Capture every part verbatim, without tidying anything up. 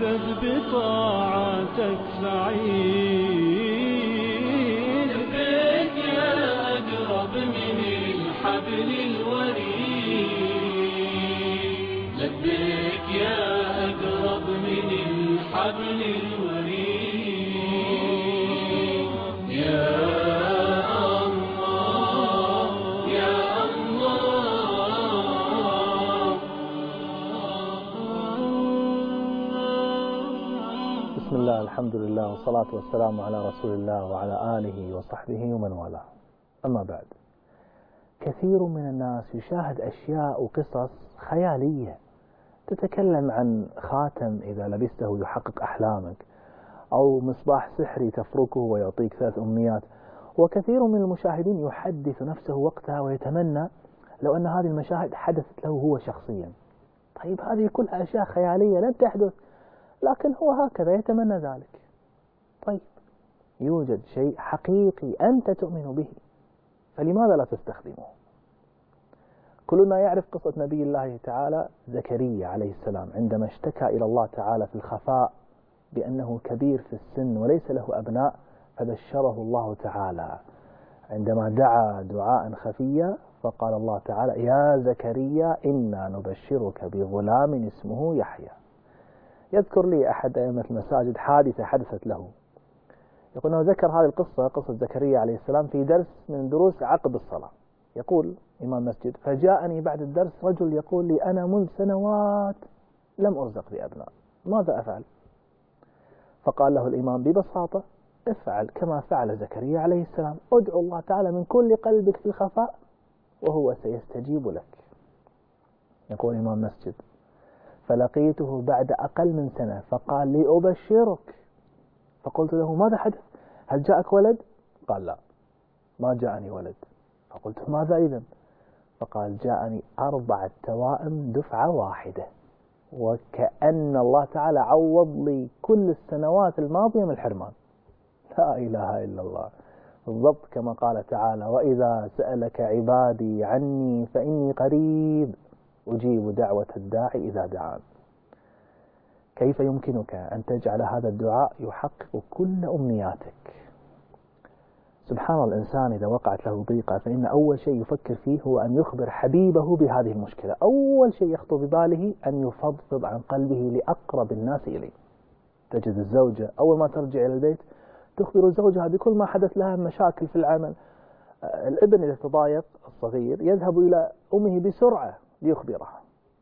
تردد بطاعتك سعيد. لبيك يا أقرب من الحبل الوريد، لبيك يا أقرب من الحبل الوريد. يا الله يا الله. بسم الله، الحمد لله، والصلاة والسلام على رسول الله وعلى آله وصحبه ومن والاه. أما بعد، كثير من الناس يشاهد أشياء وقصص خيالية تتكلم عن خاتم إذا لبسته يحقق أحلامك، أو مصباح سحري تفركه ويعطيك ثلاث أمنيات. وكثير من المشاهدين يحدث نفسه وقتها ويتمنى لو أن هذه المشاهد حدثت له هو شخصيا. طيب، هذه كلها أشياء خيالية لن تحدث، لكن هو هكذا يتمنى ذلك. طيب، يوجد شيء حقيقي أنت تؤمن به، فلماذا لا تستخدمه؟ كلنا يعرف قصة نبي الله تعالى زكريا عليه السلام عندما اشتكى إلى الله تعالى في الخفاء بأنه كبير في السن وليس له أبناء، فبشره الله تعالى عندما دعا دعاء خفيا، فقال الله تعالى: يا زكريا إنا نبشرك بغلام اسمه يحيى. يذكر لي أحد أئمة المساجد حادثة حدثت له، يقول أنه ذكر هذه القصة، قصة زكريا عليه السلام، في درس من دروس عقب الصلاة. يقول إمام مسجد: فجاءني بعد الدرس رجل يقول لي: أنا منذ سنوات لم أرزق بأبناء، ماذا أفعل؟ فقال له الإمام ببساطة: افعل كما فعل زكريا عليه السلام، ادعو الله تعالى من كل قلبك في الخفاء وهو سيستجيب لك. يقول إمام مسجد: فلقيته بعد أقل من سنة فقال لي: أبشرك. فقلت له: ماذا حدث؟ هل جاءك ولد؟ قال: لا، ما جاءني ولد. فقلت: ماذا إذن؟ فقال: جاءني أربعة توائم دفعة واحدة، وكأن الله تعالى عوض لي كل السنوات الماضية من الحرمان. لا إله إلا الله. بالضبط كما قال تعالى: وإذا سألك عبادي عني فإني قريب أجيب دعوة الداعي إذا دعان. كيف يمكنك أن تجعل هذا الدعاء يحقق كل أمنياتك؟ سبحان الإنسان إذا وقعت له ضيقة، فإن أول شيء يفكر فيه هو أن يخبر حبيبه بهذه المشكلة. أول شيء يخطر بباله أن يفضفض عن قلبه لأقرب الناس إليه. تجد الزوجة أول ما ترجع إلى البيت تخبر زوجها بكل ما حدث لها مشاكل في العمل. الابن إذا تضايق الصغير يذهب إلى أمه بسرعة ليخبرها،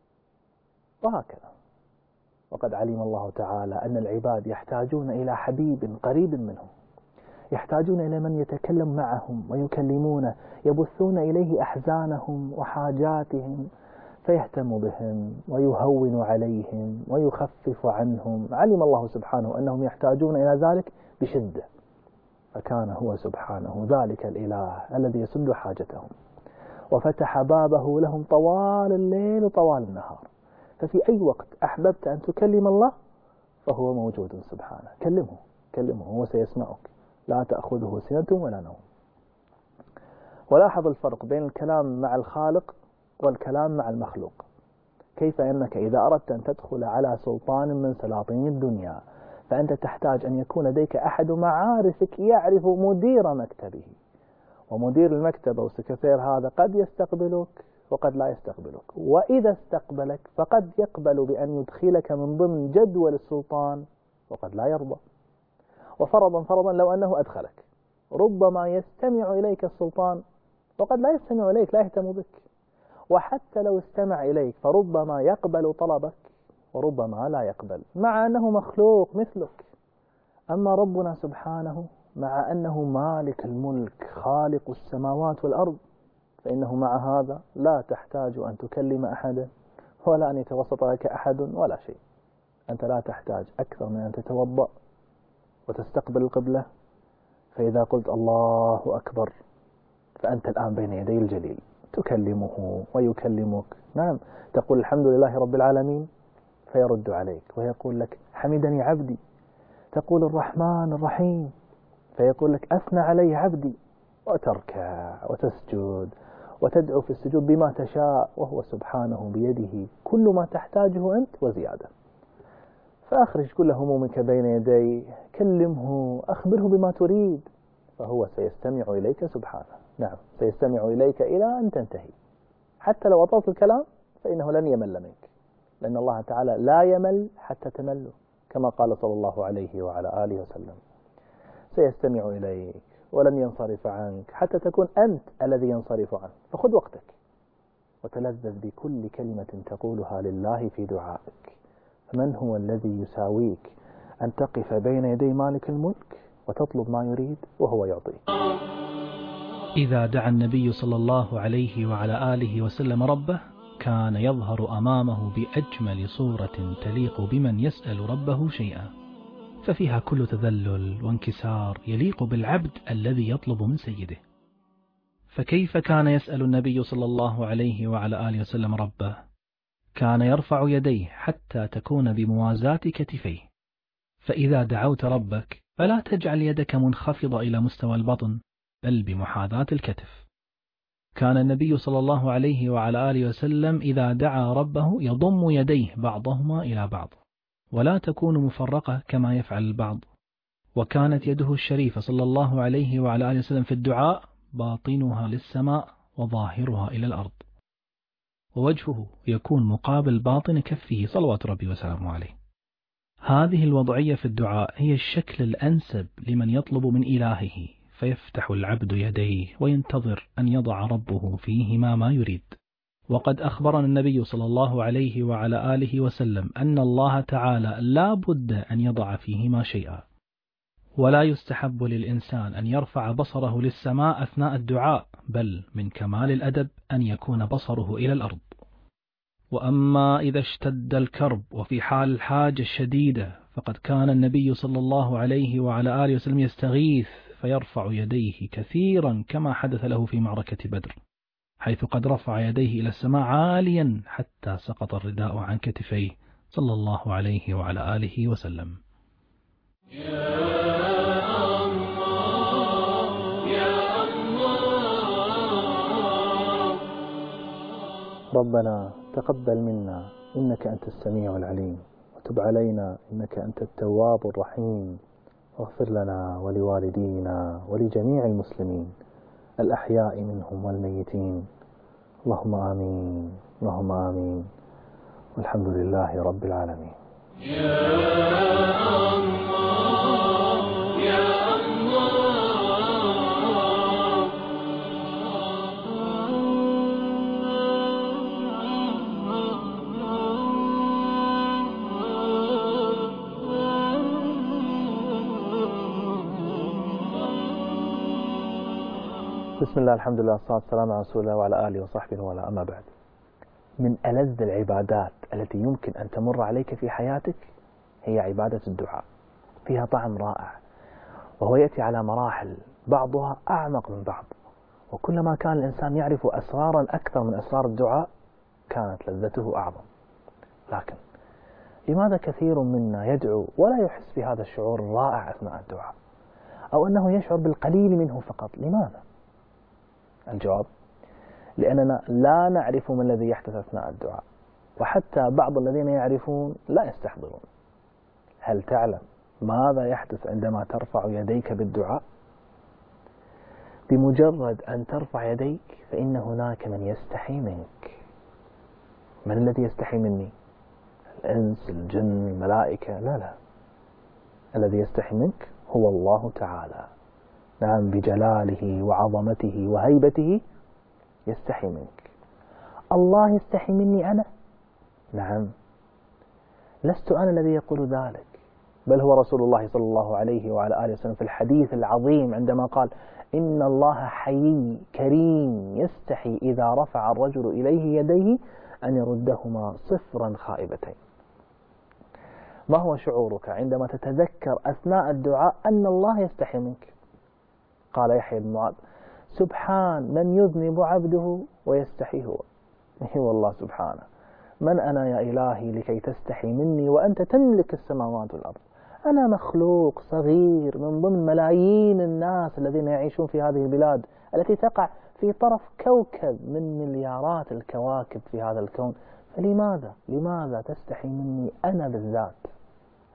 وهكذا. وقد علم الله تعالى أن العباد يحتاجون إلى حبيب قريب منهم، يحتاجون إلى من يتكلم معهم ويكلمونه، يبثون إليه أحزانهم وحاجاتهم فيهتم بهم ويهون عليهم ويخفف عنهم. علم الله سبحانه أنهم يحتاجون إلى ذلك بشدة، فكان هو سبحانه ذلك الإله الذي يسد حاجتهم، وفتح بابه لهم طوال الليل وطوال النهار. ففي أي وقت أحببت أن تكلم الله فهو موجود سبحانه. كلمه كلمه هو سيسمعك، لا تأخذه سنة ولا نوم. ولاحظ الفرق بين الكلام مع الخالق والكلام مع المخلوق. كيف أنك إذا أردت أن تدخل على سلطان من سلاطين الدنيا فأنت تحتاج أن يكون لديك أحد معارفك يعرف مدير مكتبه، ومدير المكتب أو سكرتير هذا قد يستقبلك وقد لا يستقبلك، وإذا استقبلك فقد يقبل بأن يدخلك من ضمن جدول السلطان وقد لا يرضى. وفرضا فرضا لو أنه أدخلك، ربما يستمع إليك السلطان وقد لا يستمع إليك، لا يهتم بك. وحتى لو استمع إليك فربما يقبل طلبك وربما لا يقبل، مع أنه مخلوق مثلك. أما ربنا سبحانه مع أنه مالك الملك خالق السماوات والأرض، فإنه مع هذا لا تحتاج أن تكلم أحدا ولا أن يتوسط لك أحد ولا شيء. أنت لا تحتاج أكثر من أن تتوضأ وتستقبل القبلة، فإذا قلت الله أكبر فأنت الآن بين يدي الجليل، تكلمه ويكلمك. نعم، تقول الحمد لله رب العالمين فيرد عليك ويقول لك حمدني عبدي. تقول الرحمن الرحيم فيقول لك أثنى علي عبدي، وتركع وتسجد وتدعو في السجود بما تشاء، وهو سبحانه بيده كل ما تحتاجه أنت وزيادة. فأخرج كل همومك بين يديه، كلمه، أخبره بما تريد، فهو سيستمع إليك سبحانه. نعم، سيستمع إليك إلى أن تنتهي. حتى لو أطلت الكلام فإنه لن يمل منك، لأن الله تعالى لا يمل حتى تمله، كما قال صلى الله عليه وعلى آله وسلم: سيستمع إليك ولن ينصرف عنك حتى تكون أنت الذي ينصرف عنه. فخذ وقتك وتلذذ بكل كلمة تقولها لله في دعائك. فمن هو الذي يساويك أن تقف بين يدي مالك الملك وتطلب ما يريد وهو يعطيك؟ إذا دعا النبي صلى الله عليه وعلى آله وسلم ربه كان يظهر أمامه بأجمل صورة تليق بمن يسأل ربه شيئا، ففيها كل تذلل وانكسار يليق بالعبد الذي يطلب من سيده. فكيف كان يسأل النبي صلى الله عليه وعلى آله وسلم ربه؟ كان يرفع يديه حتى تكون بموازاة كتفيه. فإذا دعوت ربك فلا تجعل يدك منخفضة إلى مستوى البطن، بل بمحاذاة الكتف. كان النبي صلى الله عليه وعلى آله وسلم إذا دعا ربه يضم يديه بعضهما إلى بعض، ولا تكون مفرقة كما يفعل البعض. وكانت يده الشريفة صلى الله عليه وعلى آله وسلم في الدعاء باطنها للسماء وظاهرها إلى الأرض، ووجهه يكون مقابل باطن كفه صلوات ربي وسلامه عليه. هذه الوضعية في الدعاء هي الشكل الأنسب لمن يطلب من إلهه، فيفتح العبد يديه وينتظر أن يضع ربه فيهما ما يريد. وقد أخبرنا النبي صلى الله عليه وعلى آله وسلم أن الله تعالى لا بد أن يضع فيهما شيئا، ولا يستحب للإنسان أن يرفع بصره للسماء أثناء الدعاء، بل من كمال الأدب أن يكون بصره إلى الأرض. وأما إذا اشتد الكرب وفي حال الحاجة الشديدة فقد كان النبي صلى الله عليه وعلى آله وسلم يستغيث فيرفع يديه كثيرا، كما حدث له في معركة بدر، حيث قد رفع يديه إلى السماء عاليا حتى سقط الرداء عن كتفيه صلى الله عليه وعلى آله وسلم. ربنا تقبل منا إنك أنت السميع العليم، وتب علينا إنك أنت التواب الرحيم، واغفر لنا ولوالدينا ولجميع المسلمين الأحياء منهم والميتين. اللهم آمين، اللهم آمين، والحمد لله رب العالمين. بسم الله، الحمد لله، والصلاة والسلام على رسول الله وعلى آله وصحبه ولا أما بعد. من ألذ العبادات التي يمكن أن تمر عليك في حياتك هي عبادة الدعاء، فيها طعم رائع، وهو يأتي على مراحل بعضها أعمق من بعض، وكلما كان الإنسان يعرف أسرارا أكثر من أسرار الدعاء كانت لذته أعظم. لكن لماذا كثير منا يدعو ولا يحس بهذا الشعور الرائع أثناء الدعاء، أو أنه يشعر بالقليل منه فقط؟ لماذا؟ الجواب: لأننا لا نعرف ما الذي يحدث أثناء الدعاء، وحتى بعض الذين يعرفون لا يستحضرون. هل تعلم ماذا يحدث عندما ترفع يديك بالدعاء؟ بمجرد أن ترفع يديك فإن هناك من يستحي منك. من الذي يستحي مني؟ الإنس، الجن، الملائكة؟ لا لا، الذي يستحي منك هو الله تعالى. نعم، بجلاله وعظمته وهيبته يستحي منك. الله يستحي مني أنا؟ نعم، لست أنا الذي يقول ذلك، بل هو رسول الله صلى الله عليه وعلى آله وسلم في الحديث العظيم عندما قال: إن الله حيي كريم يستحي إذا رفع الرجل إليه يديه أن يردهما صفرا خائبتين. ما هو شعورك عندما تتذكر أثناء الدعاء أن الله يستحي منك؟ قال يحيى بن معاذ: سبحان من يذنب عبده ويستحي هو. اي والله سبحانه، من أنا يا إلهي لكي تستحي مني وأنت تملك السماوات والأرض؟ أنا مخلوق صغير من ضمن ملايين الناس الذين يعيشون في هذه البلاد التي تقع في طرف كوكب من مليارات الكواكب في هذا الكون. فلماذا لماذا تستحي مني أنا بالذات؟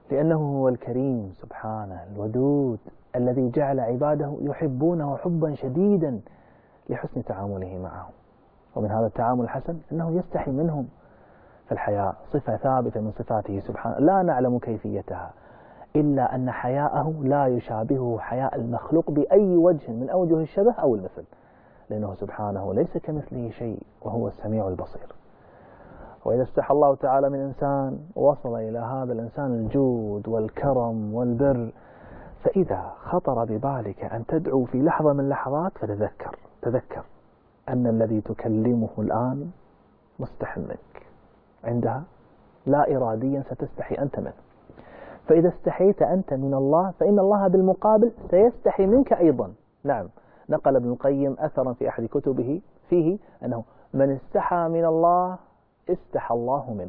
لأنه هو الكريم سبحانه الودود الذي جعل عباده يحبونه حبا شديدا لحسن تعامله معهم. ومن هذا التعامل الحسن أنه يستحي منهم. فالحياء صفة ثابتة من صفاته سبحانه لا نعلم كيفيتها، إلا أن حياءه لا يشابهه حياء المخلوق بأي وجه من أوجه الشبه أو المثل، لأنه سبحانه ليس كمثله شيء وهو السميع البصير. وإذا استحى الله تعالى من إنسان وصل إلى هذا الإنسان الجود والكرم والبر، فإذا خطر ببالك أن تدعو في لحظة من اللحظات فتذكر تذكر أن الذي تكلمه الآن مستح منك، عندها لا إراديا ستستحي أنت منه. فإذا استحيت أنت من الله فإن الله بالمقابل سيستحي منك أيضا. نعم، نقل ابن القيم أثرا في أحد كتبه فيه أنه من استحى من الله استحى الله منه.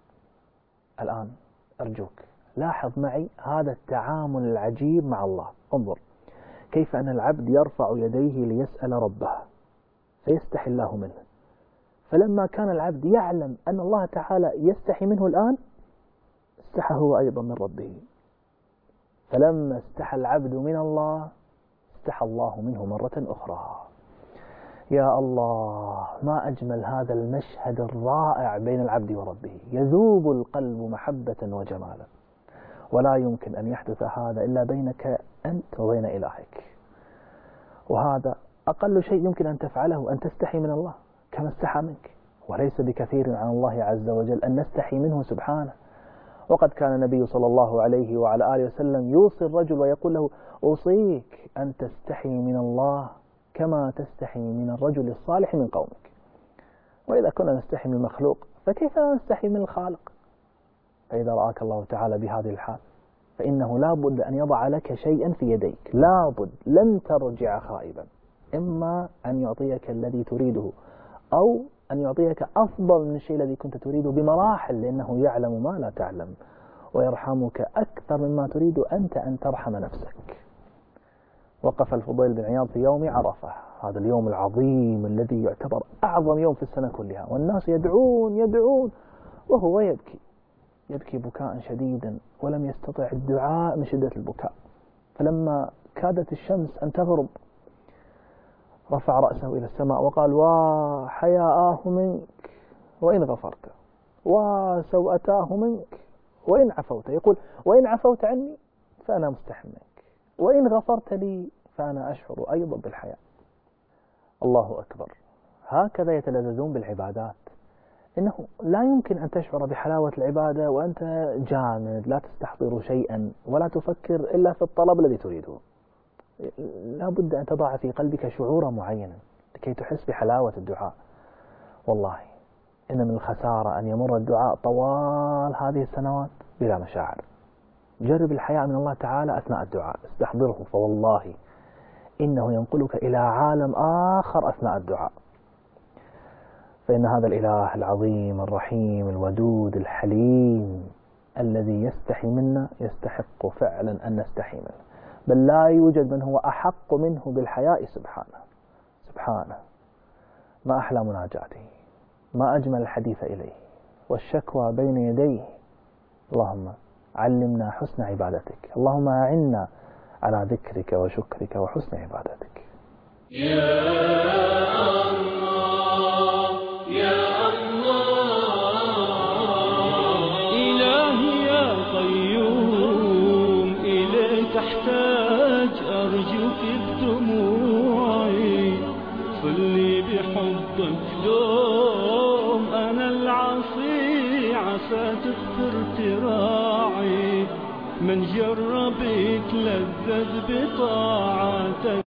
الآن أرجوك لاحظ معي هذا التعامل العجيب مع الله. انظر كيف أن العبد يرفع يديه ليسأل ربه فيستحي الله منه، فلما كان العبد يعلم أن الله تعالى يستحي منه الآن استحى هو أيضا من ربه، فلما استحى العبد من الله استحى الله منه مرة أخرى. يا الله، ما أجمل هذا المشهد الرائع بين العبد وربه، يذوب القلب محبة وجمالا. ولا يمكن أن يحدث هذا إلا بينك أنت وبين إلهك، وهذا أقل شيء يمكن أن تفعله، أن تستحي من الله كما استحى منك. وليس بكثير عن الله عز وجل أن نستحي منه سبحانه. وقد كان النبي صلى الله عليه وعلى آله وسلم يوصي الرجل ويقول له: أوصيك أن تستحي من الله كما تستحي من الرجل الصالح من قومك. وإذا كنا نستحي من المخلوق فكيف نستحي من الخالق؟ فإذا رآك الله تعالى بهذه الحال فإنه لا بد أن يضع لك شيئا في يديك، لا بد، لن ترجع خائبا. إما أن يعطيك الذي تريده أو أن يعطيك أفضل من الشيء الذي كنت تريده بمراحل، لأنه يعلم ما لا تعلم ويرحمك أكثر مما تريد أنت أن ترحم نفسك. وقف الفضيل بن عياض في يوم عرفة، هذا اليوم العظيم الذي يعتبر أعظم يوم في السنة كلها، والناس يدعون يدعون وهو يبكي يبكي بكاء شديدا، ولم يستطع الدعاء من شدة البكاء. فلما كادت الشمس أن تغرب رفع رأسه إلى السماء وقال: وحياءه منك وإن غفرت، وسوءتاه منك وإن عفوت. يقول: وإن عفوت عني فأنا مستح منك، وإن غفرت لي فأنا أشعر أيضا بالحياء. الله أكبر. هكذا يتلذذون بالعبادات. إنه لا يمكن أن تشعر بحلاوة العبادة وأنت جامد لا تستحضر شيئا ولا تفكر إلا في الطلب الذي تريده. لا بد أن تضع في قلبك شعورا معينا لكي تحس بحلاوة الدعاء. والله إن من الخسارة أن يمر الدعاء طوال هذه السنوات بلا مشاعر. جرب الحياء من الله تعالى أثناء الدعاء، استحضره، فوالله إنه ينقلك إلى عالم آخر أثناء الدعاء. فإن هذا الإله العظيم الرحيم الودود الحليم الذي يستحي منا يستحق فعلا أن نستحي منه، بل لا يوجد من هو أحق منه بالحياء سبحانه. سبحانه، ما أحلى مناجاته، ما أجمل الحديث إليه والشكوى بين يديه. اللهم علمنا حسن عبادتك، اللهم أعنا على ذكرك وشكرك وحسن عبادتك. يا الله يا الله، إلهي يا قيوم، إليك أحتاج أرجوك بدموعي، صلي بحبك دوم، أنا العصي عسى تغفر تراعي، من جرب يتلذذ بطاعتك.